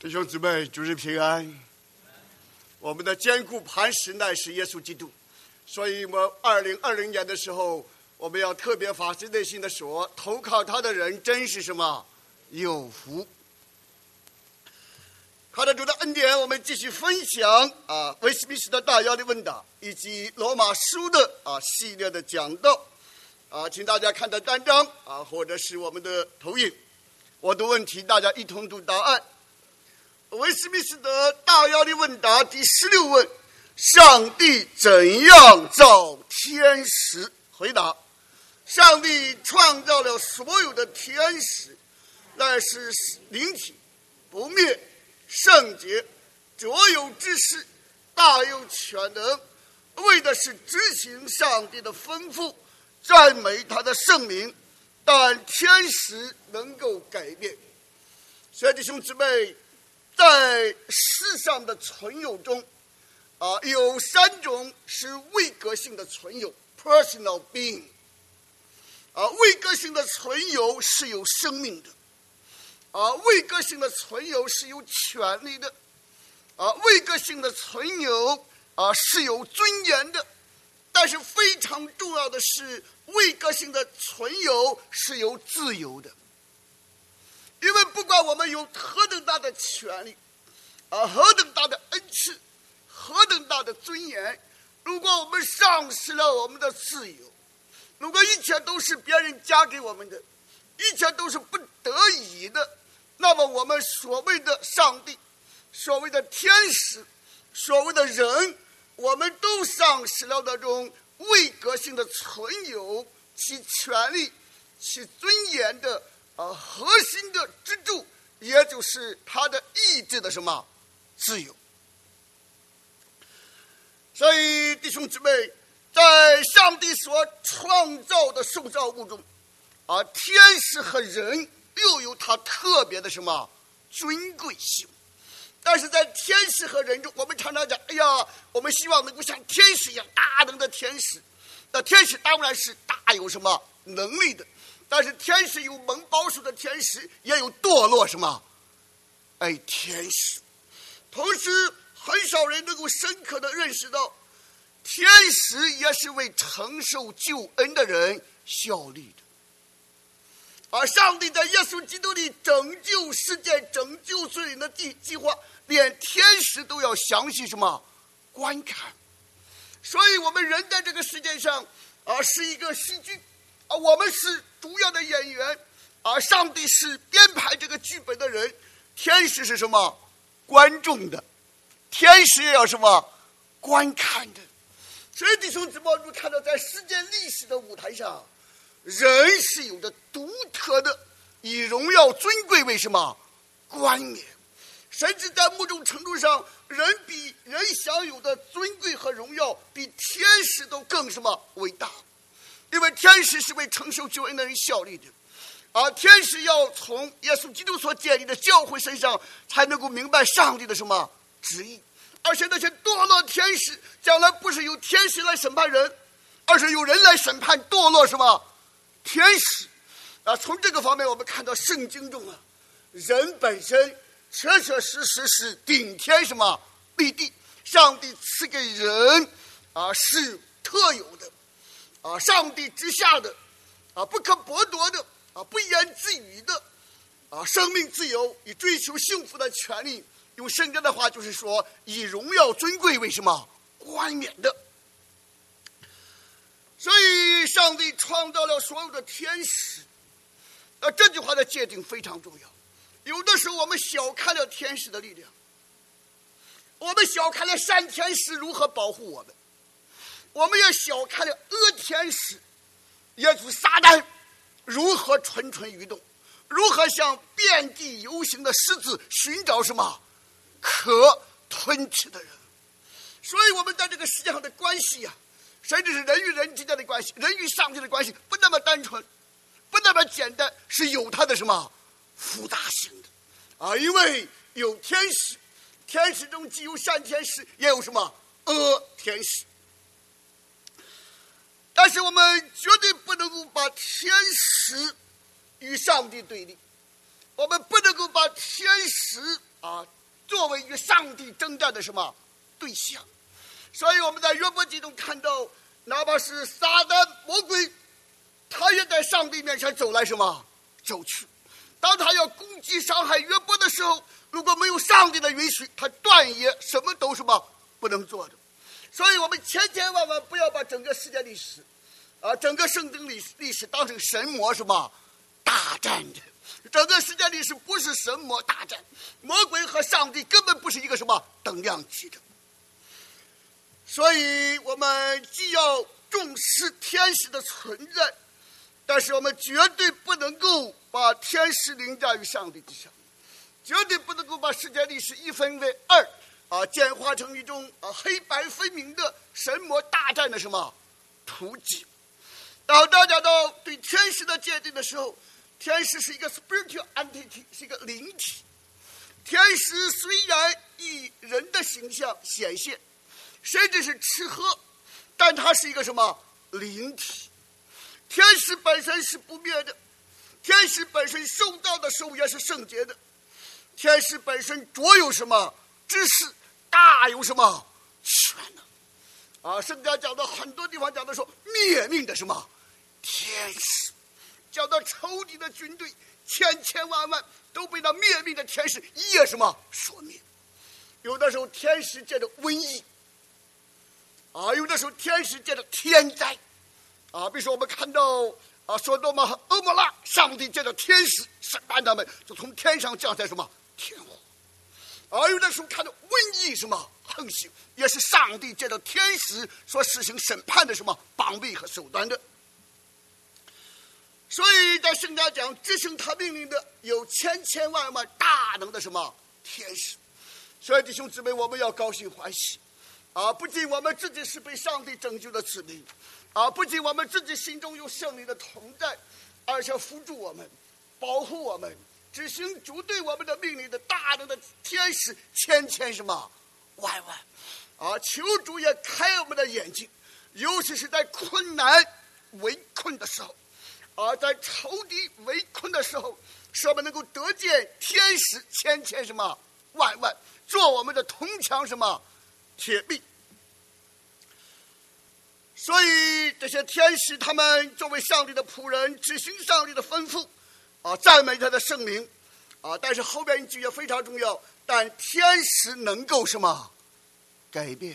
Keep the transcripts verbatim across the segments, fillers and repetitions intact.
弟兄姊妹，主日平安。我们的坚固磐石乃是耶稣基督，所以我们二零二零年的时候，我们要特别发自内心的说，投靠他的人真是什么有福。靠着主的恩典，我们继续分享啊威斯敏斯特大要的问答以及罗马书的啊系列的讲道啊，请大家看到单章啊，或者是我们的投影，我读问题，大家一同读答案。威斯敏斯特大要的问答第十六问：上帝怎样造天使？回答：上帝创造了所有的天使，乃是灵体，不灭，圣洁，卓有知识，大有全能，为的是执行上帝的吩咐，赞美他的圣名。但天使能够改变。所以弟兄姊妹，在世上的存有中啊，有三种是位格性的存有 personal being 啊，位格性的存有是有生命的啊，位格性的存有是有权利的啊，位格性的存有啊是有尊严的。但是非常重要的是，位格性的存有是有自由的。因为不管我们有何等大的权利啊，何等大的恩赐，何等大的尊严，如果我们丧失了我们的自由，如果一切都是别人加给我们的，一切都是不得已的，那么我们所谓的上帝，所谓的天使，所谓的人，我们都丧失了那种位格性的存有，其权利，其尊严的呃核心的支柱，也就是他的意志的什么自由。所以弟兄姊妹，在上帝所创造的受造物中啊，天使和人又有他特别的什么尊贵性。但是在天使和人中，我们常常讲，哎呀，我们希望能够像天使一样大能的天使。那天使当然是大有什么能力的，但是天使有蒙保守的天使，也有堕落什么哎天使。同时很少人能够深刻的认识到，天使也是为承受救恩的人效力的。而上帝在耶稣基督里拯救世界、拯救罪人的计计划，连天使都要详细什么观看。所以我们人在这个世界上啊，是一个戏剧啊，我们是主要的演员啊，上帝是编排这个剧本的人，天使是什么观众的，天使也要什么观看的。所以弟兄姊妹，我们看到在世界历史的舞台上，人是有着独特的以荣耀尊贵为什么冠冕，甚至在某种程度上，人比人享有的尊贵和荣耀比天使都更什么伟大。因为天使是为承受救恩的人效力的，而天使要从耶稣基督所建立的教会身上才能够明白上帝的什么旨意。而且那些堕落天使将来不是由天使来审判人，而是由人来审判堕落什么天使啊。从这个方面我们看到圣经中啊，人本身确确实实是顶天什么立地，上帝赐给人啊是特有的啊，上帝之下的啊不可剥夺的啊不言自语的啊生命自由与追求幸福的权利，用圣经的话就是说，以荣耀尊贵为什么冠冕的。所以上帝创造了所有的天使啊，这句话的界定非常重要。有的时候我们小看了天使的力量，我们小看了善天使如何保护我们，我们也小看了恶天使也就是撒旦如何蠢蠢欲动，如何像遍地游行的狮子寻找什么可吞吃的人。所以我们在这个世界上的关系啊，甚至是人与人之间的关系，人与上帝的关系不那么单纯，不那么简单，是有它的什么复杂性的啊。因为有天使，天使中既有善天使，也有什么恶天使。但是我们绝对不能够把天使与上帝对立，我们不能够把天使啊，作为与上帝征战的什么对象。所以我们在约伯记中看到，哪怕是撒旦魔鬼，他也在上帝面前走来什么走去。当他要攻击伤害约伯的时候，如果没有上帝的允许，他断也什么都什么不能做的。所以我们千千万万不要把整个世界历史啊，整个圣经历历史当成神魔什么大战的。整个世界历史不是神魔大战，魔鬼和上帝根本不是一个什么等量级的。所以我们既要重视天使的存在，但是我们绝对不能够把天使凌驾于上帝之上，绝对不能够把世界历史一分为二啊，简化成一种啊黑白分明的神魔大战的什么图景。当大家到对天使的界定的时候，天使是一个 spiritual entity， 是一个灵体。天使虽然以人的形象显现，甚至是吃喝，但它是一个什么灵体。天使本身是不灭的，天使本身受到的时候也是圣洁的，天使本身着有什么知识，大有什么权能啊！圣经讲到很多地方讲的说灭命的什么天使，讲到仇敌的军队千千万万都被那灭命的天使一夜什么所灭。有的时候天使借着瘟疫啊，有的时候天使借着天灾啊，比如说我们看到啊，说多么和俄摩拉，上帝借着天使审判他们，就从天上降下什么天火。而有的时候看到瘟疫什么横行，也是上帝借着天使所实行审判的什么膀臂和手段的。所以在圣经讲执行他命令的有千千万万大能的什么天使。所以弟兄姊妹，我们要高兴欢喜啊！不仅我们自己是被上帝拯救的子民啊，不仅我们自己心中有圣灵的同在，而且辅助我们，保护我们，执行主对我们的命令的大能的天使千千什么万万啊！求主也开我们的眼睛，尤其是在困难围困的时候啊，在仇敌围困的时候，使我们能够得见天使千千什么万万，做我们的铜墙什么铁壁。所以这些天使他们作为上帝的仆人，执行上帝的吩咐啊，赞美他的圣名啊。但是后边一句也非常重要，但天使能够什么改变。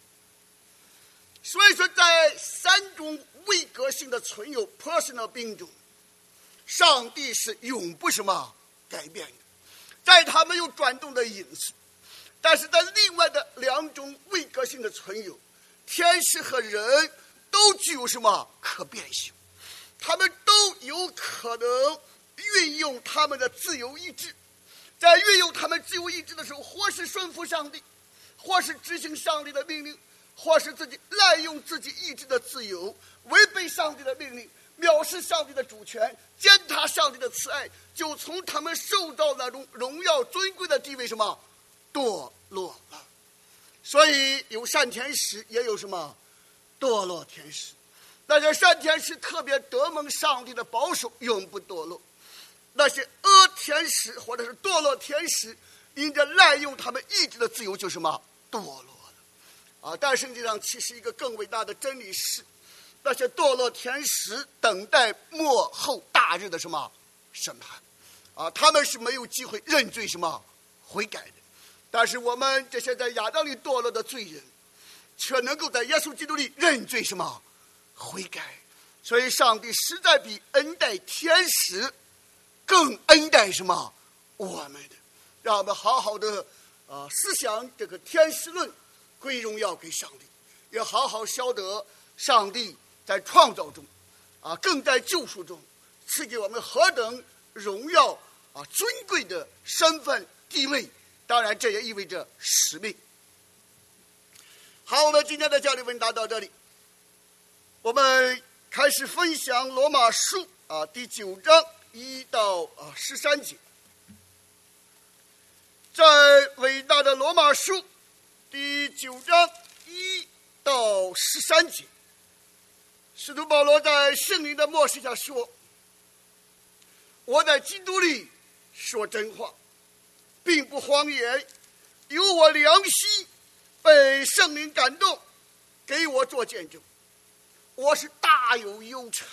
所以说在三种位格性的存有 personal being 中，上帝是永不什么改变的，在他没有转动的影子。但是在另外的两种位格性的存有，天使和人都具有什么可变性，他们都有可能运用他们的自由意志。在运用他们自由意志的时候，或是顺服上帝，或是执行上帝的命令，或是自己滥用自己意志的自由，违背上帝的命令，藐视上帝的主权，践踏上帝的慈爱，就从他们受到那种荣耀尊贵的地位什么堕落了。所以有善天使，也有什么堕落天使。那些善天使特别得蒙上帝的保守，永不堕落；那些恶天使或者是堕落天使，因着滥用他们意志的自由，就什么堕落了啊！但圣经上其实一个更伟大的真理是，那些堕落天使等待末后大日的什么审判啊，他们是没有机会认罪什么悔改的。但是我们这些在亚当里堕落的罪人，却能够在耶稣基督里认罪什么悔改。所以上帝实在比恩待天使更恩待什么我们的。让我们好好的啊思想这个天使论，归荣耀给上帝，也好好晓得上帝在创造中啊，更在救赎中赐给我们何等荣耀啊尊贵的身份地位。当然这也意味着使命。好，我们今天的教理问答到这里，我们开始分享罗马书啊第九章一到啊十三节。在伟大的罗马书第九章一到十三节，使徒保罗在圣灵的默示下说：我在基督里说真话， 并不谎言，有我良心被圣灵感动，给我做见证。我是大有忧愁，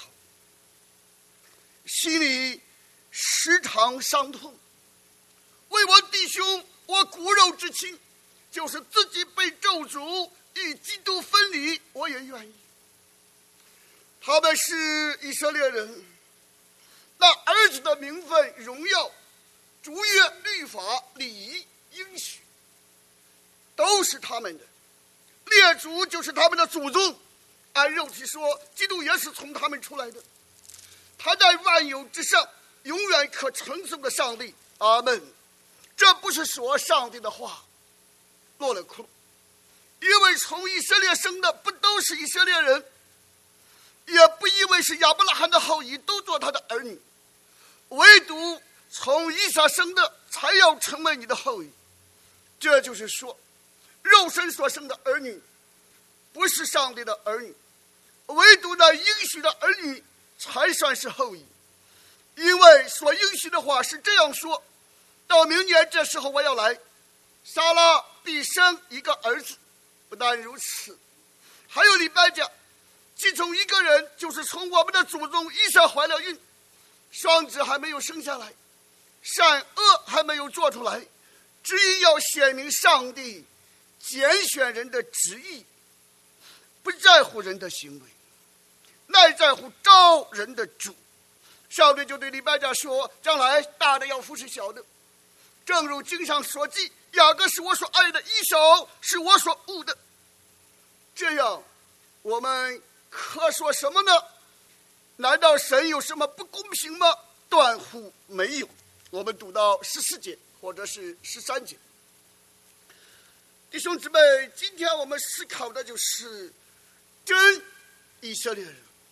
心里时常伤痛，为我弟兄，我骨肉之亲，就是自己被咒诅与基督分离，我也愿意。他们是以色列人，那儿子的名分、荣耀、主约、律法、礼仪、应许，都是他们的。列祖就是他们的祖宗，按肉体说，基督也是从他们出来的。他在万有之上，永远可称颂的上帝。阿门。这不是说上帝的话落了空，因为从以色列生的不都是以色列人，也不因为是亚伯拉罕的后裔都做他的儿女，唯独从以撒生的才要成为你的后裔。这就是说，肉身所生的儿女不是上帝的儿女，唯独那应许的儿女才算是后裔。因为所应许的话是这样说，到明年这时候我要来，撒拉必生一个儿子。不但如此，还有礼拜讲，既从一个人，就是从我们的祖宗以撒怀了孕，双子还没有生下来，善恶还没有做出来，只因要显明上帝拣选人的旨意，不在乎人的行为，乃在乎招人的主。上帝就对利百加说，将来大的要服侍小的，正如经上所记，雅各是我所爱的，以扫是我所恶的。这样我们可说什么呢？难道神有什么不公平吗？断乎没有。我们读到十四节或者是十三节。弟兄姊妹，今天我们思考的就是真以色列人。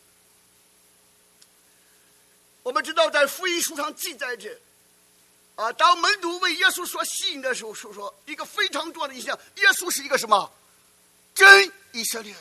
我们知道在福音书上记载着，啊，当门徒为耶稣所吸引的时候，说说一个非常重要的印象，耶稣是一个什么？真以色列人。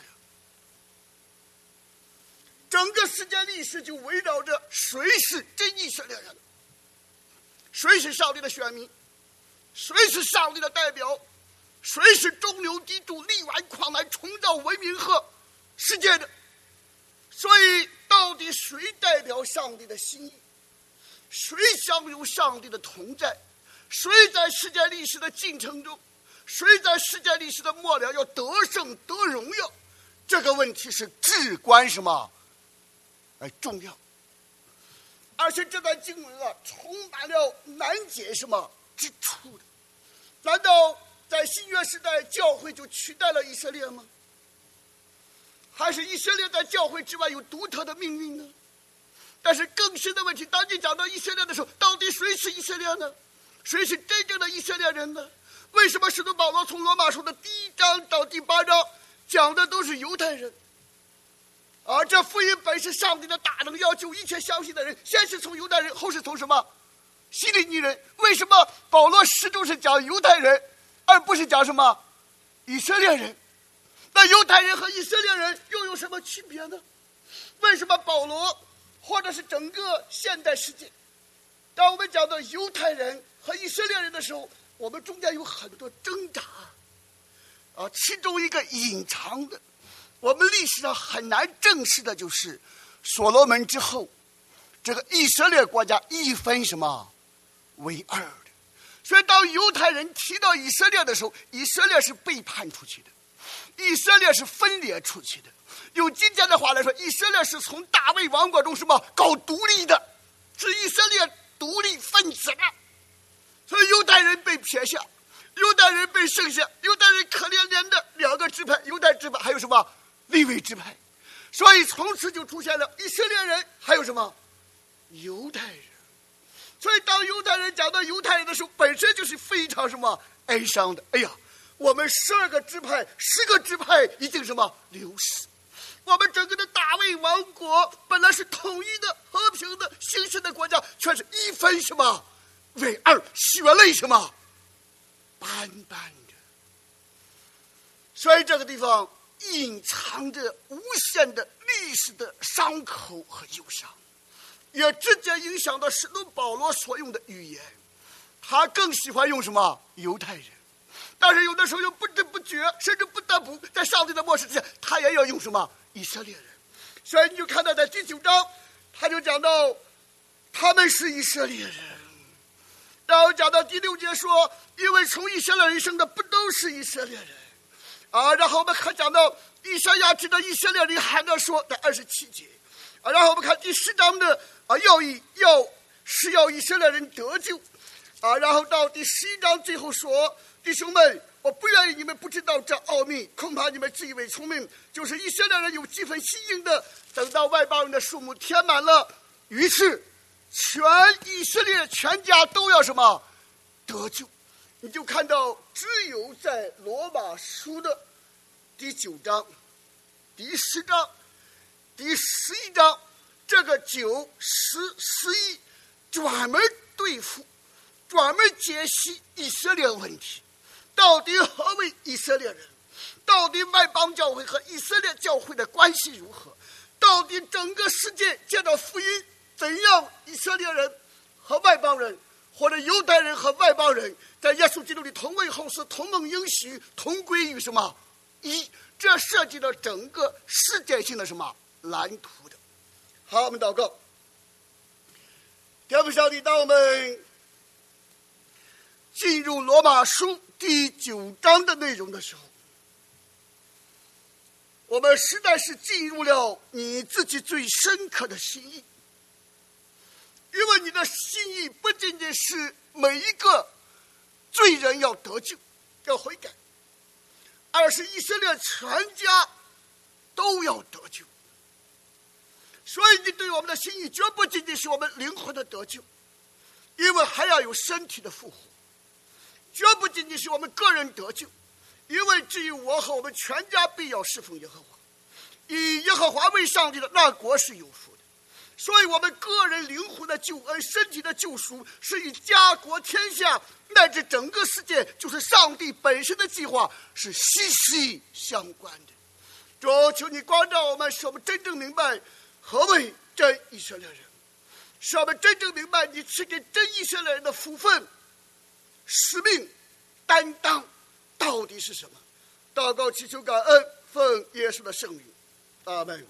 整个世界历史就围绕着谁是真以色列人，谁是上帝的选民，谁是上帝的代表，谁是中流砥柱、力挽狂澜、创造文明和世界的。所以到底谁代表上帝的心意，谁享有上帝的同在，谁在世界历史的进程中，谁在世界历史的末了要得胜得荣耀，这个问题是至关什么而重要。而且这段经文啊，充满了难解什么之处的。难道在新约时代教会就取代了以色列吗？还是以色列在教会之外有独特的命运呢？但是更深的问题，当你讲到以色列的时候，到底谁是以色列呢？谁是真正的以色列人呢？为什么使徒保罗从罗马书的第一章到第八章讲的都是犹太人？而这福音本是上帝的大能，要救一切相信的人，先是从犹太人，后是从什么希利尼人。为什么保罗始终是讲犹太人，而不是讲什么以色列人？那犹太人和以色列人又有什么区别呢？为什么保罗或者是整个现代世界，当我们讲到犹太人和以色列人的时候，我们中间有很多挣扎啊，其中一个隐藏的，我们历史上很难证实的，就是所罗门之后，这个以色列国家一分什么为二的。所以当犹太人提到以色列的时候，以色列是背叛出去的，以色列是分裂出去的。用今天的话来说，以色列是从大卫王国中什么搞独立的，是以色列独立分子的。所以犹太人被撇下，犹太人被剩下，犹太人可怜怜的两个支派，犹太支派还有什么利未支派。所以从此就出现了以色列人还有什么犹太人。所以当犹太人讲到犹太人的时候，本身就是非常什么哀伤的。哎呀，我们十二个支派十个支派已经什么流失，我们整个的大卫王国本来是统一的和平的兴盛的国家，却是一分什么为二，血泪什么斑斑的。所以这个地方隐藏着无限的历史的伤口和忧伤，也直接影响到使徒保罗所用的语言。 他更喜欢用什么犹太人，但是有的时候又不知不觉，甚至不得不在上帝的漠视之下，他也要用什么以色列人。所以你就看到在第九章，他就讲到他们是以色列人，然后讲到第六节说，因为从以色列人生的不都是以色列人啊。然后我们还讲到以赛亚指的以色列人还能说在二十七节啊。然后我们看第十章的啊要以要是要以色列人得救啊。然后到第十一章最后说，弟兄们，我不愿意你们不知道这奥秘，恐怕你们自以为聪明，就是以色列人有几分吸引的，等到外邦人的数目填满了，于是全以色列全家都要什么得救。你就看到只有在罗马书的第九章、第十章、第十一章，这个九、十、十一专门对付、专门解析以色列问题。到底何为以色列人？到底外邦教会和以色列教会的关系如何？到底整个世界见到福音，怎样以色列人和外邦人，或者犹太人和外邦人，在耶稣基督里同为后嗣、同蒙应许、同归于什么一？这涉及到整个世界性的什么蓝图的。好，我们祷告。天父上帝，当我们进入罗马书第九章的内容的时候，我们实在是进入了你自己最深刻的心意。因为你的心意不仅仅是每一个罪人要得救、要悔改，而是以色列全家都要得救。所以你对我们的心意绝不仅仅是我们灵魂的得救，因为还要有身体的复活；绝不仅仅是我们个人得救，因为至于我和我们全家必要侍奉耶和华。以耶和华为上帝的那国是有福的。所以我们个人灵魂的救恩、身体的救赎，是与家国天下乃至整个世界，就是上帝本身的计划，是息息相关的。主，求你光照我们，使我们真正明白何为真以色列人，使我们真正明白你赐给真以色列人的福分、使命、担当到底是什么。祷告祈求感恩，奉耶稣的圣名，阿门。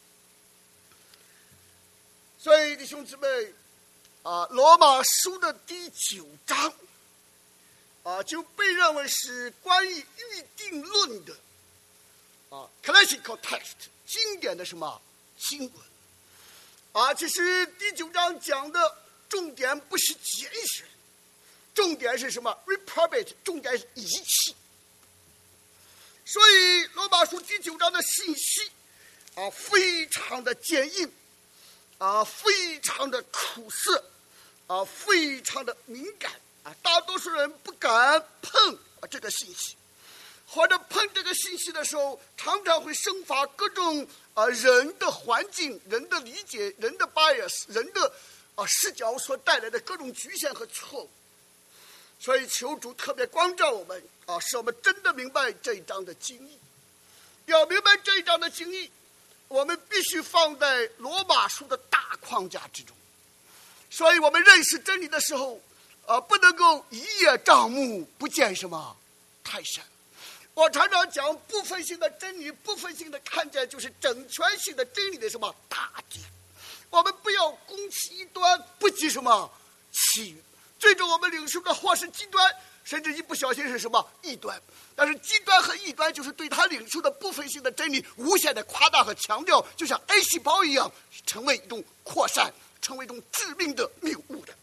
所以弟兄姊妹啊，罗马书的第九章啊，就被认为是关于预定论的啊 classical text 经典的什么经文啊。其实第九章讲的重点不是拣选，重点是什么 reprobate， 重点是遗弃。所以罗马书第九章的信息啊，非常的坚硬啊，非常的苦涩啊，非常的敏感啊，大多数人不敢碰啊这个信息，或者碰这个信息的时候，常常会生发各种啊人的环境、人的理解、人的 bias、人的啊视角所带来的各种局限和错误。所以求主特别光照我们啊，使我们真的明白这一章的经义。要明白这一章的经义，我们必须放在罗马书的大框架之中。所以我们认识真理的时候啊，不能够一叶障目，不见什么泰山。我常常讲部分性的真理，部分性的看见就是整全性的真理的什么大地。我们不要攻其一端，不及什么其余。最终我们领受的或是极端，甚至一不小心是什么异端。但是极端和异端就是对他领受的部分性的真理无限的夸大和强调，就像 A 细胞一样，成为一种扩散，成为一种致命的谬误的。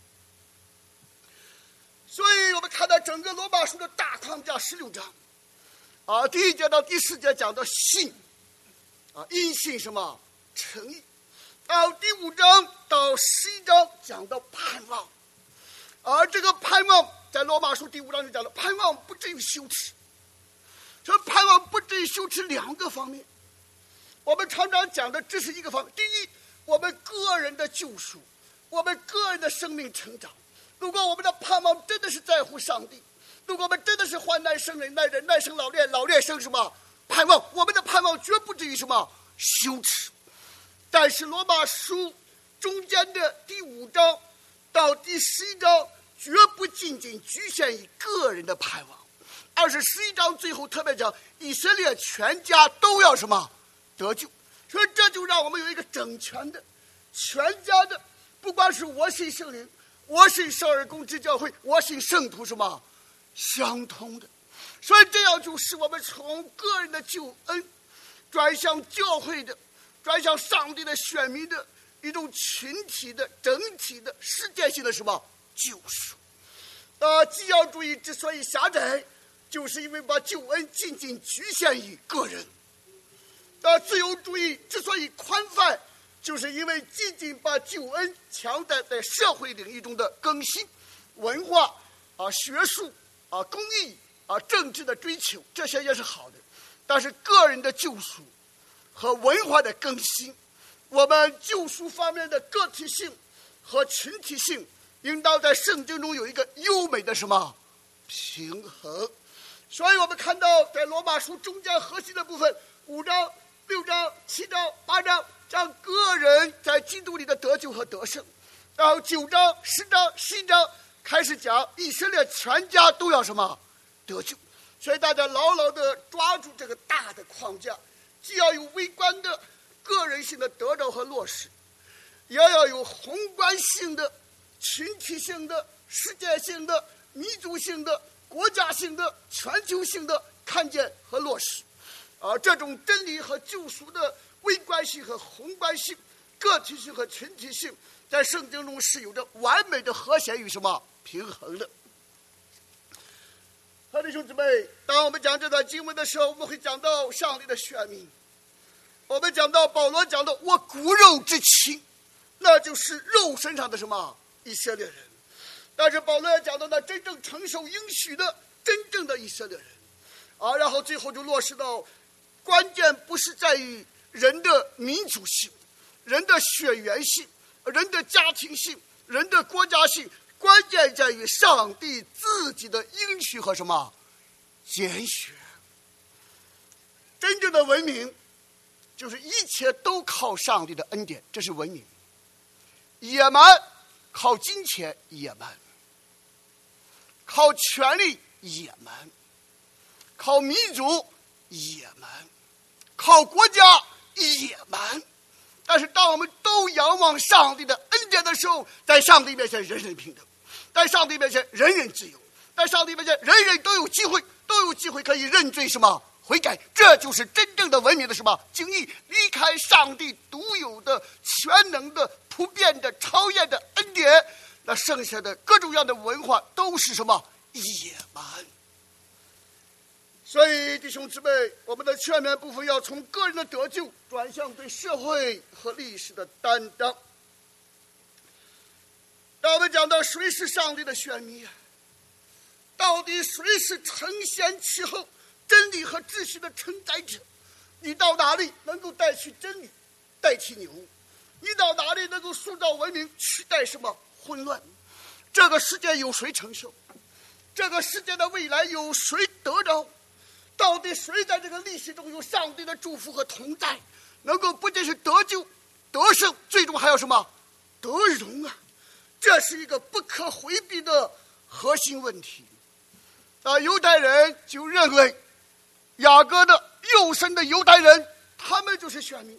所以我们看到整个罗马书的大框架十六章啊，第一节到第四节讲到信啊，因信什么诚意，到第五章到十一章讲到盼望。而这个盼望在罗马书第五章就讲了，盼望不至于羞耻。这盼望不至于羞耻两个方面，我们常常讲的这是一个方面。第一，我们个人的救赎，我们个人的生命成长。如果我们的盼望真的是在乎上帝，如果我们真的是患难生忍耐，忍耐生老练，老练生什么盼望，我们的盼望绝不至于什么羞耻。但是罗马书中间的第五章到第十一章绝不仅仅局限于个人的盼望，而是十一章最后特别讲以色列全家都要什么得救。所以这就让我们有一个整全的全家的，不光是我信圣灵，我信圣而公之教会，我信圣徒什么相通的。所以这样就使我们从个人的救恩转向教会的，转向上帝的选民的一种群体的整体的世界性的什么救赎。呃，基要主义之所以狭窄，就是因为把救恩仅仅局限于个人。呃，自由主义之所以宽泛，就是因为仅仅把救恩强调在社会领域中的更新、文化啊、学术啊、公益啊、政治的追求，这些也是好的。但是个人的救赎和文化的更新，我们救赎方面的个体性和群体性，应当在圣经中有一个优美的什么平衡。所以我们看到在罗马书中间核心的部分，五章、六章、七章、八章讲个人在基督里的得救和得胜，然后九章、十章、十一章开始讲以色列全家都要什么得救。所以大家牢牢地抓住这个大的框架，既要有微观的个人性的得着和落实，也要有宏观性的群体性的世界性的民族性的国家性的全球性的看见和落实。而这种真理和救赎的微观性和宏观性、个体性和群体性，在圣经中是有着完美的和谐与什么平衡的。好的，弟兄姊妹，当我们讲这段经文的时候，我们会讲到上帝的选民，我们讲到保罗讲到我骨肉之亲，那就是肉身上的什么以色列人。但是保罗也讲到那真正承受应许的真正的以色列人啊，然后最后就落实到关键不是在于人的民族性、人的血缘性、人的家庭性、人的国家性，关键在于上帝自己的应许和什么拣选。真正的文明就是一切都靠上帝的恩典，这是文明。野蛮靠金钱野蛮，靠权力野蛮，靠民族野蛮，靠国家野蛮。但是当我们都仰望上帝的恩典的时候，在上帝面前人人平等，在上帝面前人人自由，在上帝面前人人都有机会，都有机会可以认罪什么悔改。这就是真正的文明的什么经历，离开上帝独有的全能的普遍的超越的恩典，那剩下的各种各样的文化都是什么野蛮。所以弟兄姊妹，我们的全面部分要从个人的得救转向对社会和历史的担当。当我们讲到谁是上帝的选民，到底谁是承先启后真理和秩序的承载者？你到哪里能够带去真理代替牛？你到哪里能够塑造文明取代什么混乱？这个世界有谁承受？这个世界的未来有谁得着？到底谁在这个历史中有上帝的祝福和同在，能够不仅是得救得胜，最终还有什么得荣啊？这是一个不可回避的核心问题啊！犹太人就认为雅各的肉身的犹太人他们就是选民，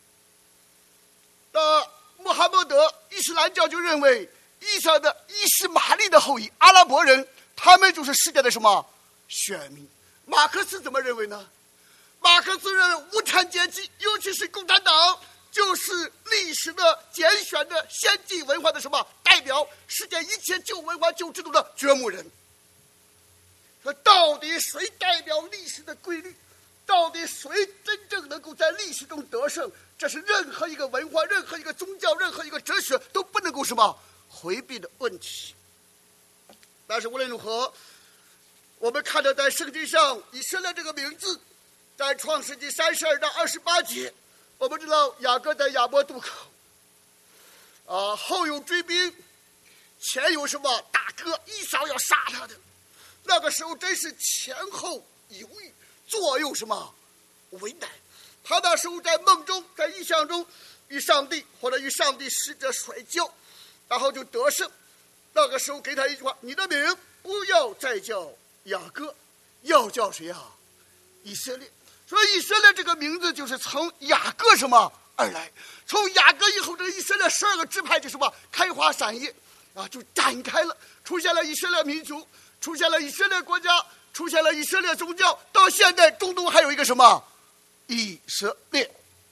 那穆罕默德伊斯兰教就认为伊撒的伊斯玛利的后裔阿拉伯人他们就是世界的什么选民。马克思怎么认为呢？马克思认为无产阶级，尤其是共产党，就是历史的拣选的先进文化的什么代表，世界一切旧文化旧制度的掘墓人。说到底谁代表历史的规律？到底谁真正能够在历史中得胜？这是任何一个文化、任何一个宗教、任何一个哲学都不能够什么回避的问题。但是无论如何，我们看到在圣经上以色列这个名字，在创世纪三十二到二十八节，我们知道雅各在亚伯渡口啊，后有追兵，前有什么大哥以扫要杀他的，那个时候真是前后犹豫，左右什么为难。他那时候在梦中，在异象中与上帝或者与上帝使者摔跤，然后就得胜。 那个时候给他一句话：你的名不要再叫雅各，要叫谁啊？以色列。所以以色列这个名字就是从雅各什么而来，从雅各以后，这个以色列十二个支派就什么开花散叶啊，就展开了，出现了以色列民族，出现了以色列国家，出现了以色列宗教，到现在中东还有一个什么以色列。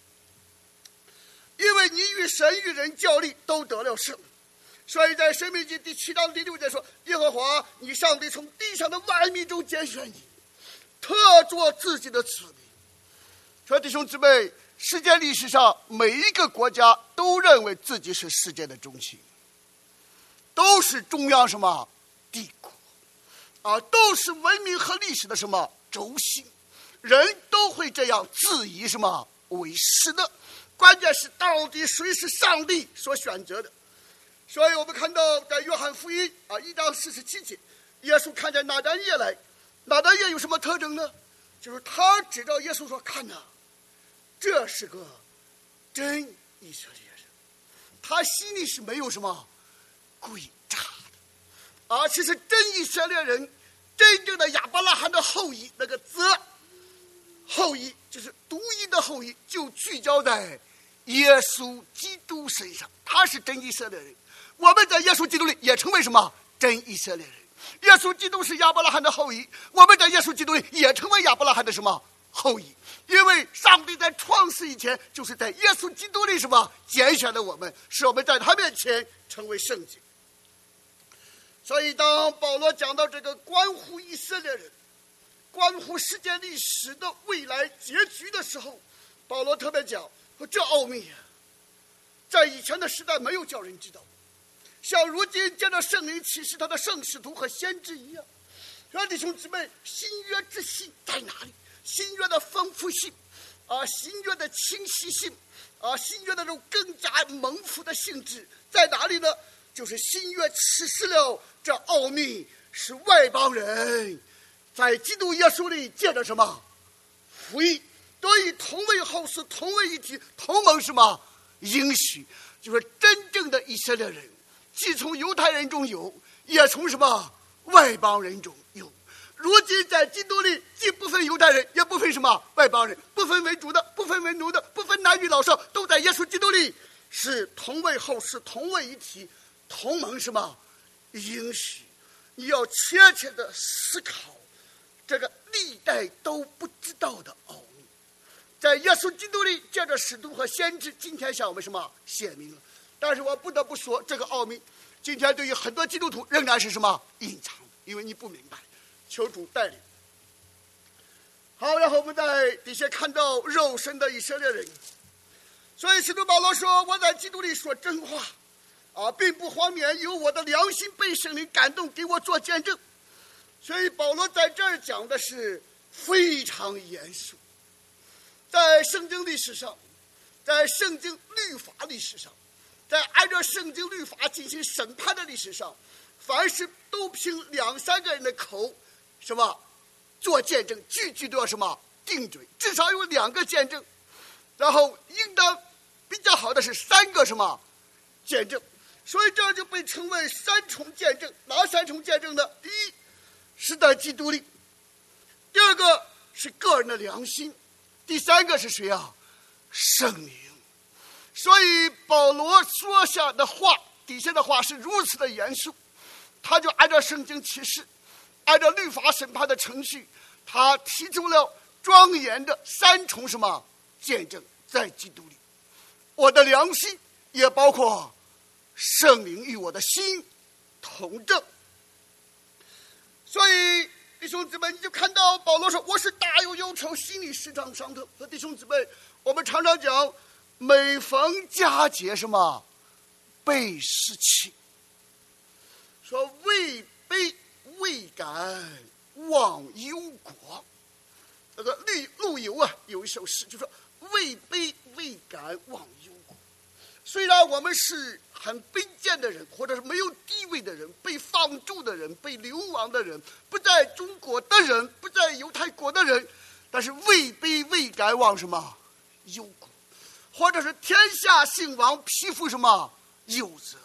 因为你与神与人较力都得了胜，所以在申命记第七章第六节说：耶和华你上帝从地上的万民中拣选你，特作自己的子民。说弟兄姊妹，世界历史上每一个国家都认为自己是世界的中心，都是中央什么帝国啊，都是文明和历史的什么轴心，人都会这样自以什么为是的。关键是到底谁是上帝所选择的？所以我们看到在约翰福音啊一章四十七节，耶稣看见拿但业来，拿但业有什么特征呢？就是他指着耶稣说：看哪，这是个真以色列人。他心里是没有什么诡诈的啊，其实真以色列人，真正的亚伯拉罕的后裔，那个子后裔就是独一的后裔，就聚焦在耶稣基督身上，他是真以色列人。我们在耶稣基督里也成为什么真以色列人？耶稣基督是亚伯拉罕的后裔，我们在耶稣基督里也成为亚伯拉罕的什么后裔？因为上帝在创世以前，就是在耶稣基督里什么拣选了我们，使我们在他面前成为圣洁。所以当保罗讲到这个关乎以色列人，关乎世界历史的未来结局的时候，保罗特别讲说，这奥秘啊，在以前的时代没有叫人知道，像如今借着圣灵启示他的圣使徒和先知一样。说弟兄姊妹，新约之信在哪里？新约的丰富性啊，新约的清晰性啊，新约的这种更加蒙福的性质在哪里呢？就是新约启示了这奥秘，是外邦人在基督耶稣里借着什么福音，得以同为后嗣，同为一体，同蒙什么应许，就是真正的以色列人，既从犹太人中有，也从什么外邦人中有。如今在基督里，既不分犹太人，也不分什么外邦人，不分为主的，不分为奴的，不分男女老少，都在耶稣基督里是同为后嗣，同为一体，同蒙什么应许。你要切切的思考这个历代都不知道的奥秘，在耶稣基督里借着使徒和先知，今天向我们什么显明了。但是我不得不说，这个奥秘今天对于很多基督徒仍然是什么隐藏的，因为你不明白，求主带领。好，然后我们在底下看到肉身的以色列人，所以使徒保罗说，我在基督里说真话啊，并不谎言，有我的良心被圣灵感动，给我做见证。所以保罗在这儿讲的是非常严肃。在圣经历史上，在圣经律法历史上，在按照圣经律法进行审判的历史上，凡是都凭两三个人的口什么做见证，句句都要什么定准，至少有两个见证，然后应当比较好的是三个什么见证。所以这就被称为三重见证。哪三重见证呢？第一是在基督里，第二个是个人的良心，第三个是谁啊？圣灵。所以保罗说下的话，底下的话是如此的严肃，他就按照圣经启示，按照律法审判的程序，他提出了庄严的三重什么见证，在基督里，我的良心也包括圣灵与我的心同证。所以弟兄姊妹，你就看到保罗说，我是大有忧愁，心里时常伤痛。和弟兄姊妹，我们常常讲，每逢佳节什么倍思亲，说位卑未敢忘忧国。那个陆游啊有一首诗，就说位卑未敢忘忧国。虽然我们是很卑贱的人，或者是没有地位的人，被放逐的人，被流亡的人，不在中国的人，不在犹太国的人，但是位卑未敢忘什么忧国，或者是天下兴亡，匹夫什么忧责。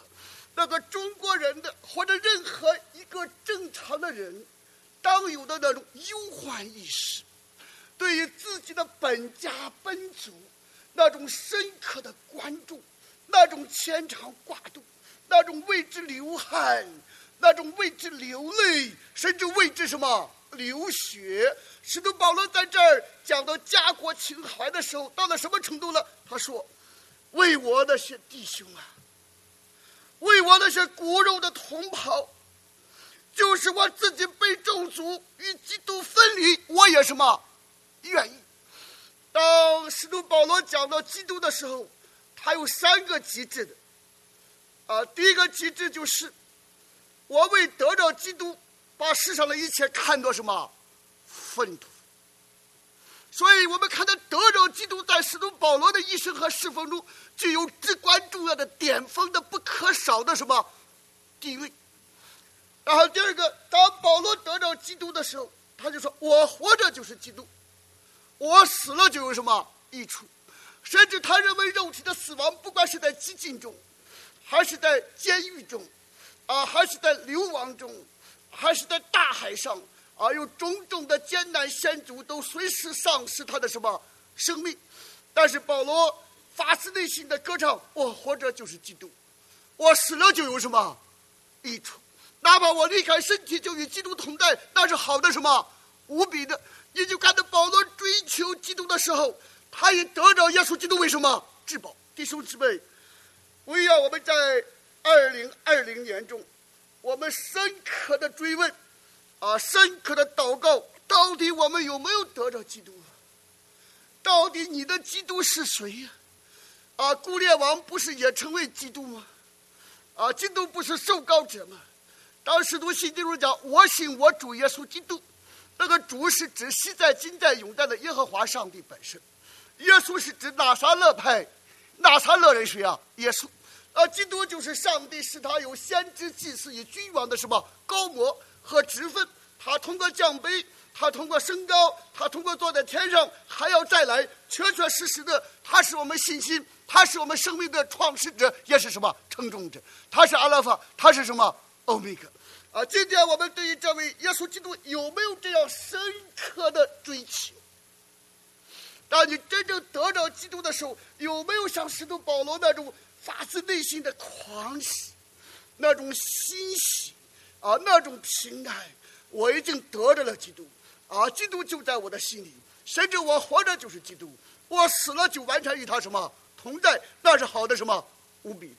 那个中国人的或者任何一个正常的人当有的那种忧患意识，对于自己的本家本族那种深刻的关注，那种牵肠挂肚，那种为之流汗，那种为之流泪，甚至为之什么流血。使徒保罗在这儿讲到家国情怀的时候，到了什么程度呢？他说：为我那些弟兄啊，为我那些骨肉的同胞，就是我自己被众族与基督分离，我也什么愿意。当使徒保罗讲到基督的时候，他有三个极致的啊，第一个极致就是我为得着基督，把世上的一切看作什么粪土。所以我们看到得着基督在使徒保罗的一生和侍奉中具有至关重要的巅峰的不可少的什么地位。然后第二个，当保罗得着基督的时候，他就说我活着就是基督，我死了就有什么益处。甚至他认为肉体的死亡，不管是在寂静中，还是在监狱中啊，还是在流亡中，还是在大海上啊，有种种的艰难险阻，都随时丧失他的什么生命。但是保罗发自内心的歌唱：我活着就是基督，我死了就有什么益处。哪怕我离开身体，就与基督同在，那是好的什么无比的。你就看到保罗追求基督的时候，他也得着耶稣基督为什么至宝。弟兄姊妹，我也要我们在二零二零年中，我们深刻的追问啊，深刻的祷告，到底我们有没有得着基督？到底你的基督是谁呀？啊，古列王不是也成为基督吗？啊，基督不是受膏者吗？当使徒信经中讲：我信我主耶稣基督，那个主是指昔在今在永在的耶和华上帝本身，耶稣是指拿撒勒派拿撒勒人谁啊？耶稣。啊，基督就是上帝使他有先知祭司与君王的什么高模和职分，他通过降卑，他通过升高，他通过坐在天上，还要再来，确确实实的，他是我们信心，他是我们生命的创始者，也是什么承重者，他是阿拉法，他是什么欧米伽。啊，今天我们对于这位耶稣基督有没有这样深刻的追求？当你真正得着基督的时候，有没有像使徒保罗那种发自内心的狂喜，那种欣喜啊，那种平安？我已经得着了基督啊，基督就在我的心里，甚至我活着就是基督，我死了就完全与他什么同在，那是好的什么无比的。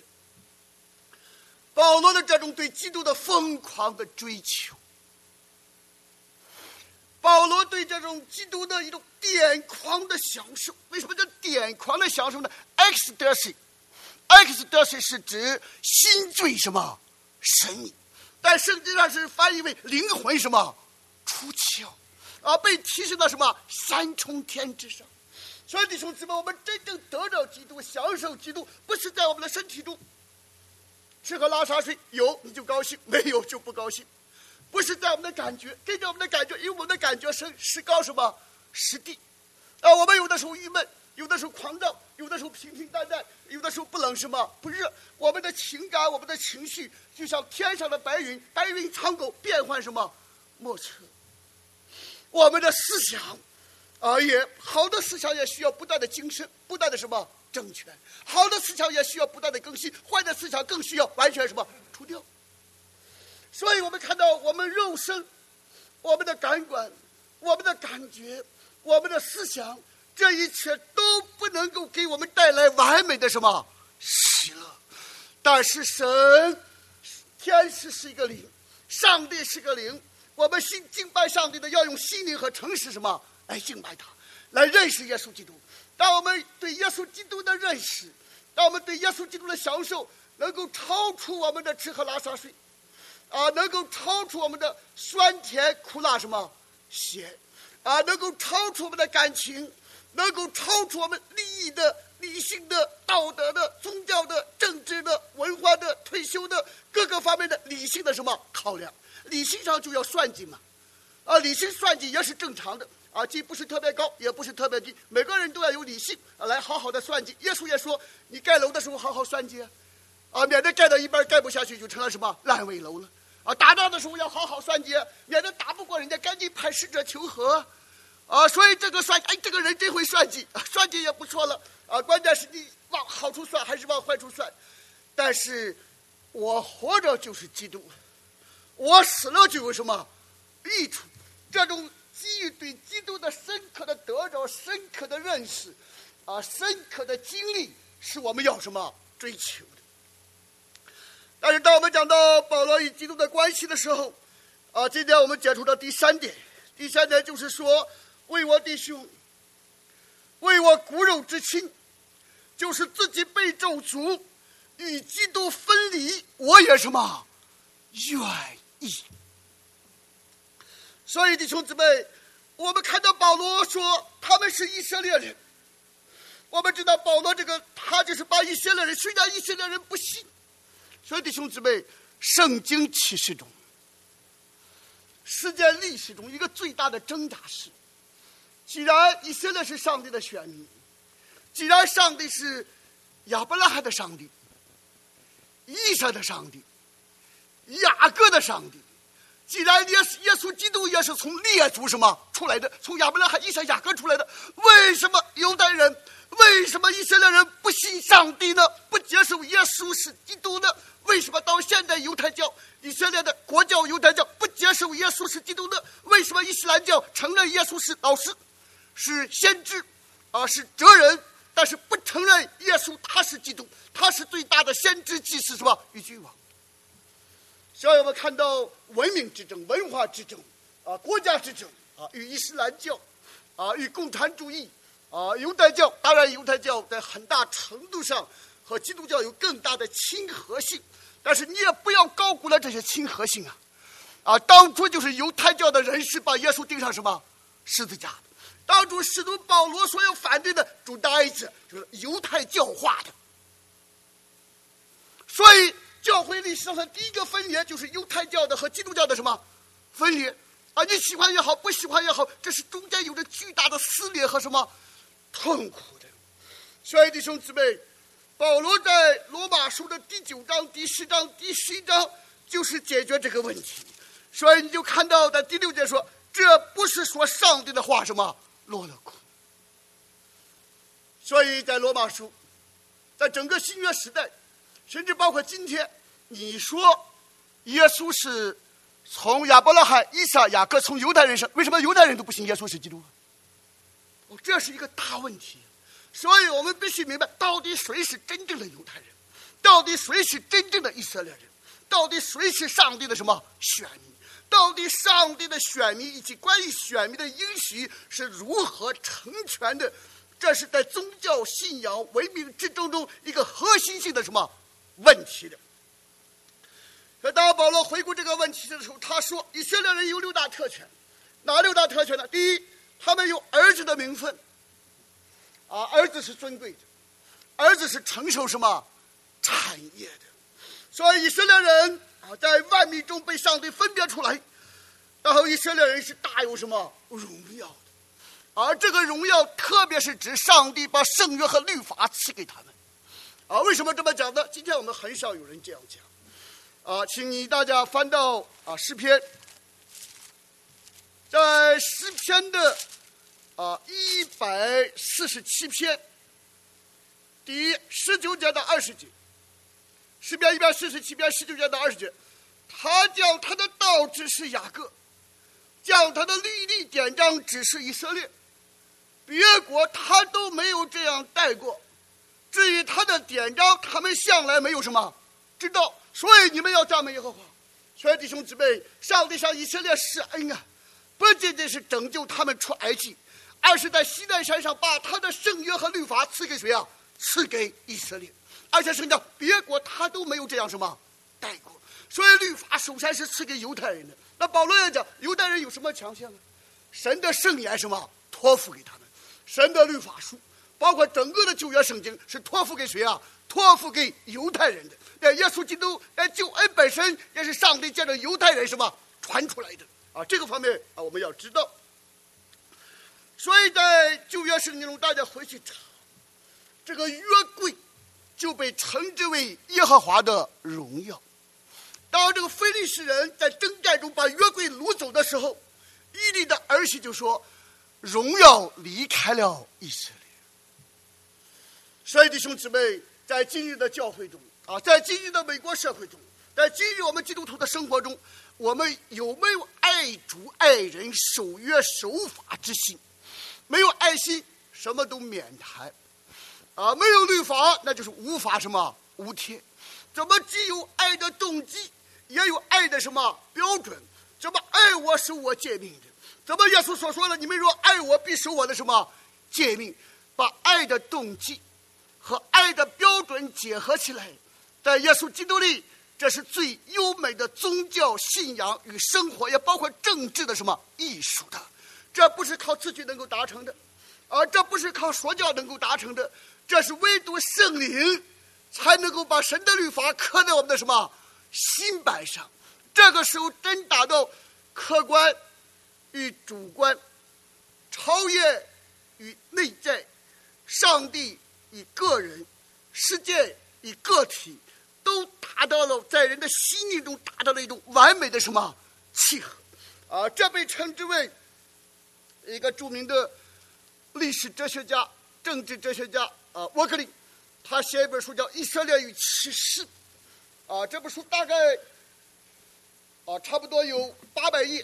保罗的这种对基督的疯狂的追求，保罗对这种基督的一种癫狂的享受。为什么叫癫狂的享受呢？ ecstasy ecstasy 是指心醉什么神秘，但圣经上是翻译为灵魂什么出窍啊，被提升到什么三重天之上。所以弟兄姊妹，我们真正得到基督，享受基督，不是在我们的身体中吃喝拉撒睡，有你就高兴，没有就不高兴。不是在我们的感觉，跟着我们的感觉，因为我们的感觉是是高什么实地啊，我们有的时候郁闷，有的时候狂躁，有的时候平平淡淡，有的时候不冷什么不热。我们的情感，我们的情绪，就像天上的白云，白云长狗，变换什么莫测。我们的思想啊，也好的思想也需要不断的精神，不断的什么正确，好的思想也需要不断的更新，坏的思想更需要完全什么除掉。所以我们看到我们肉身，我们的感官，我们的感觉，我们的思想，这一切都不能够给我们带来完美的什么喜乐。但是神天使是一个灵，上帝是个灵，我们信敬拜上帝的要用心灵和诚实什么来敬拜他，来认识耶稣基督。当我们对耶稣基督的认识，当我们对耶稣基督的享受能够超出我们的吃喝拉撒睡啊，能够超出我们的酸甜苦辣什么咸啊，能够超出我们的感情，能够超出我们利益的、理性的、道德的、宗教的、政治的、文化的、退休的各个方面的理性的什么考量。理性上就要算计嘛，啊，理性算计也是正常的啊，既不是特别高，也不是特别低，每个人都要有理性啊，来好好的算计。耶稣也说，你盖楼的时候好好算计啊， 啊，免得盖到一半盖不下去，就成了什么烂尾楼了。啊，打仗的时候要好好算计，免得打不过人家，赶紧派使者求和。啊，所以这个算，哎，这个人真会算计，啊、算计也不错了。啊，关键是你往好处算还是往坏处算。但是，我活着就是基督，我死了就有什么益处？这种基于对基督的深刻的得着、深刻的认识，啊，深刻的经历，是我们要什么追求的。但是，当我们讲到保罗与基督的关系的时候，啊，今天我们接触到第三点，第三点就是说，为我弟兄，为我骨肉之亲，就是自己被咒诅，与基督分离，我也什么愿意。所以弟兄姊妹，我们看到保罗说他们是以色列人，我们知道保罗这个他就是把以色列人，虽然以色列人不信，所以弟兄姊妹，圣经启示中，世界历史中一个最大的挣扎是，既然以色列是上帝的选民，既然上帝是亚伯拉罕的上帝、以撒的上帝、雅各的上帝，既然耶稣耶稣基督也是从列祖什么出来的，从亚伯拉罕、以撒、雅各出来的，为什么犹太人，为什么以色列人不信上帝呢？不接受耶稣是基督呢？为什么到现在犹太教、以色列的国教犹太教不接受耶稣是基督呢？为什么伊斯兰教承认耶稣是老师、是先知啊，是哲人，但是不承认耶稣他是基督，他是最大的先知祭司，什么与君王？所以我们看到文明之争、文化之争啊、国家之争啊，与伊斯兰教啊、与共产主义啊、犹太教，当然犹太教在很大程度上和基督教有更大的亲和性，但是你也不要高估了这些亲和性啊！啊，当初就是犹太教的人士把耶稣钉上什么十字架，当初使徒保罗所有反对的主呆子就是犹太教化的，所以教会历史上的第一个分裂就是犹太教的和基督教的什么分裂啊！你喜欢也好，不喜欢也好，这是中间有着巨大的撕裂和什么痛苦的。所以弟兄姊妹，保罗在罗马书的第九章、第十章、第十一章就是解决这个问题。所以你就看到在第六节说，这不是说上帝的话什么落了空。所以在罗马书，在整个新约时代，甚至包括今天，你说耶稣是从亚伯拉罕、以撒、雅各从犹太人上，为什么犹太人都不信耶稣是基督？哦，这是一个大问题。所以我们必须明白，到底谁是真正的犹太人，到底谁是真正的以色列人，到底谁是上帝的什么选民，到底上帝的选民以及关于选民的应许是如何成全的，这是在宗教信仰文明之争中一个核心性的什么问题的。所以当保罗回顾这个问题的时候，他说以色列人有六大特权。哪六大特权呢？第一，他们有儿子的名分啊，儿子是尊贵的，儿子是承受什么产业的。所以以色列人啊，在万民中被上帝分别出来，然后以色列人是大有什么荣耀的。而这个荣耀特别是指上帝把圣约和律法赐给他们啊。为什么这么讲呢？今天我们很少有人这样讲啊，请你大家翻到啊诗篇，在诗篇的啊一百四十七篇第十九节到二十节，诗篇一百四十七篇十九节到二十节，他将他的道指示雅各，将他的律例典章指示以色列，别国他都没有这样带过，至于他的典章，他们向来没有什么知道，所以你们要赞美耶和华。所以弟兄姊妹，上帝向以色列施恩啊，不仅仅是拯救他们出埃及，而是在西奈山上把他的圣约和律法赐给谁啊？赐给以色列。而且圣经别国他都没有这样什么带过，所以律法首先是赐给犹太人的。那保罗也讲，犹太人有什么强项呢？神的圣言什么托付给他们，神的律法书，包括整个的旧约圣经是托付给谁啊？托付给犹太人的。那耶稣基督在救恩本身也是上帝借着犹太人什么传出来的啊，这个方面啊我们要知道。所以在旧约圣经中，大家回去查这个约柜就被称之为耶和华的荣耀。当这个非利士人在征战中把约柜掳走的时候，以利的儿媳就说：荣耀离开了以色列。所以弟兄姊妹，在今日的教会中啊，在今日的美国社会中，在今日我们基督徒的生活中，我们有没有爱主爱人守约守法之心？没有爱心，什么都免谈啊！没有律法，那就是无法什么无天。怎么既有爱的动机，也有爱的什么标准？怎么爱我守我诫命的？怎么耶稣所说的，你们若爱我，必守我的什么诫命？把爱的动机和爱的标准结合起来，在耶稣基督里，这是最优美的宗教信仰与生活，也包括政治的什么艺术的。这不是靠自己能够达成的，而这不是靠说教能够达成的，这是唯独圣灵才能够把神的律法刻在我们的什么心板上。这个时候真达到客观与主观，超越与内在，上帝与个人，世界与个体，都达到了在人的心灵中达到了一种完美的什么契合啊！这被称之为一个著名的历史哲学家、政治哲学家啊，沃克林，他写一本书叫《以色列与启示》啊，这本书大概啊差不多有八百页。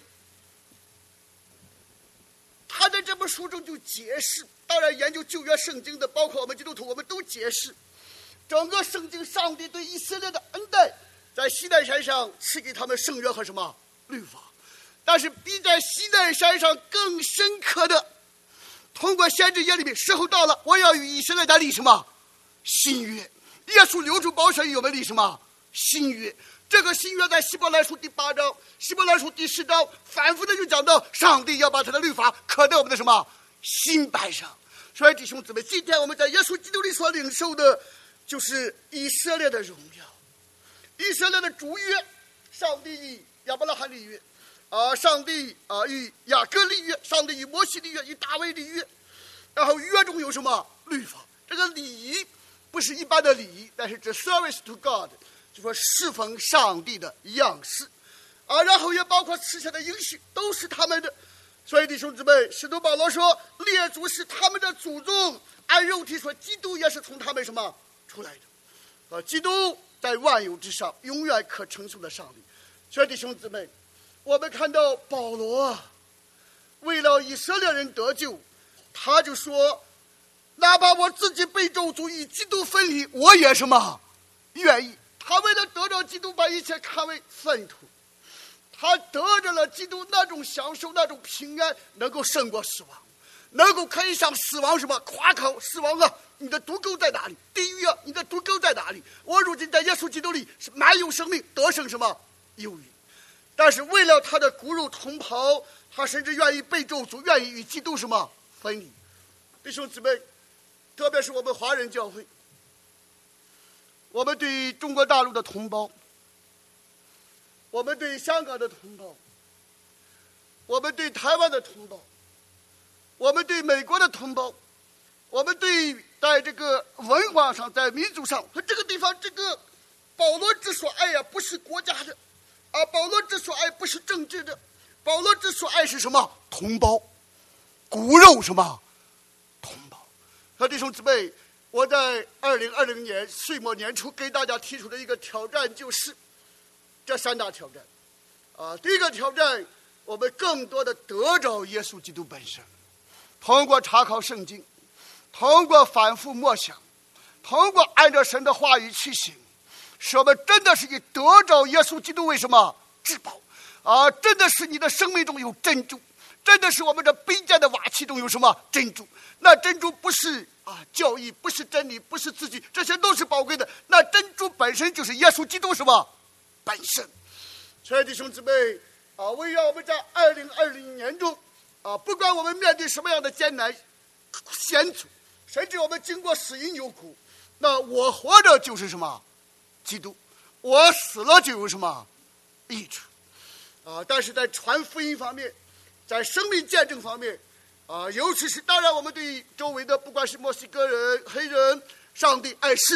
他在这本书中就解释，当然研究旧约圣经的，包括我们基督徒，我们都解释整个圣经上帝对以色列的恩待，在西奈山上赐给他们圣约和什么律法。但是比在西奈山上更深刻的，通过先知耶利米，时候到了，我要与以色列家立什么新约。耶稣流出宝血与我们立什么新约。这个新约在希伯来书第八章、希伯来书第十章反复的就讲到，上帝要把他的律法刻在我们的什么心板上。所以弟兄姊妹，今天我们在耶稣基督里所领受的就是以色列的荣耀，以色列的主约，上帝与亚伯拉罕立约啊，上帝啊与雅各立约，上帝与摩西立约，与大卫立约。然后约中有什么律法？这个礼仪不是一般的礼仪，但是这 service to God， 就说侍奉上帝的样式啊。然后也包括赐下的应许，都是他们的。所以弟兄姊妹，使徒保罗说，列祖是他们的祖宗，按肉体说，基督也是从他们什么出来的啊。基督在万有之上，永远可承受的上帝。所以弟兄姊妹，我们看到保罗为了以色列人得救，他就说，哪怕我自己被咒诅与基督分离，我也什么愿意。他为了得到基督，把一切看为粪土。他得着了基督那种享受，那种平安，能够胜过死亡，能够可以向死亡什么夸口。死亡啊，你的毒钩在哪里？地狱啊，你的毒钩在哪里？我如今在耶稣基督里是满有生命，得胜什么忧郁。但是为了他的骨肉同袍，他甚至愿意被咒诅，愿意与基督什么分离。弟兄姊妹，特别是我们华人教会，我们对中国大陆的同胞，我们对香港的同胞，我们对台湾的同胞，我们对美国的同胞，我们对在这个文化上，在民族上，和这个地方，这个保罗之所爱呀，不是国家的啊，保罗之所爱不是政治的，保罗之所爱是什么？同胞，骨肉什么同胞。和弟兄姊妹，我在二零二零年岁末年初给大家提出的一个挑战就是这三大挑战啊。第一个挑战，我们更多的得着耶稣基督本身，通过查考圣经，通过反复默想，通过按照神的话语去行，使我们真的是以得着耶稣基督为什么至宝啊！真的是你的生命中有珍珠，真的是我们这卑贱的瓦器中有什么珍珠？那珍珠不是啊教义，不是真理，不是自己，这些都是宝贵的。那珍珠本身就是耶稣基督什么本身。所以弟兄姊妹啊，为让我们在二零二零年中啊，不管我们面对什么样的艰难险阻，甚至我们经过死荫有苦，那我活着就是什么基督，我死了就有什么益处啊！但是在传福音方面，在生命见证方面啊，尤其是当然我们对周围的不管是墨西哥人、黑人，上帝爱世人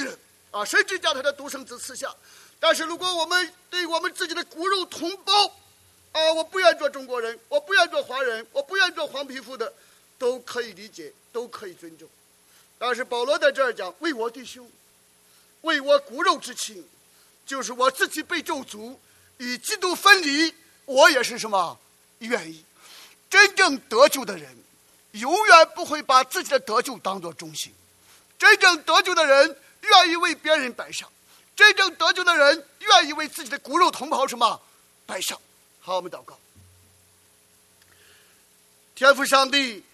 啊，甚至将他的独生子赐下。但是如果我们对我们自己的骨肉同胞啊，我不愿做中国人，我不愿做华人，我不愿做黄皮肤的，都可以理解，都可以尊重。但是保罗在这儿讲，为我弟兄，为我骨肉之亲，就是我自己被咒诅，与基督分离，我也是什么愿意。真正得救的人永远不会把自己的得救当作中心，真正得救的人愿意为别人摆上，真正得救的人愿意为自己的骨肉同胞什么摆上。好，我们祷告。天父上帝，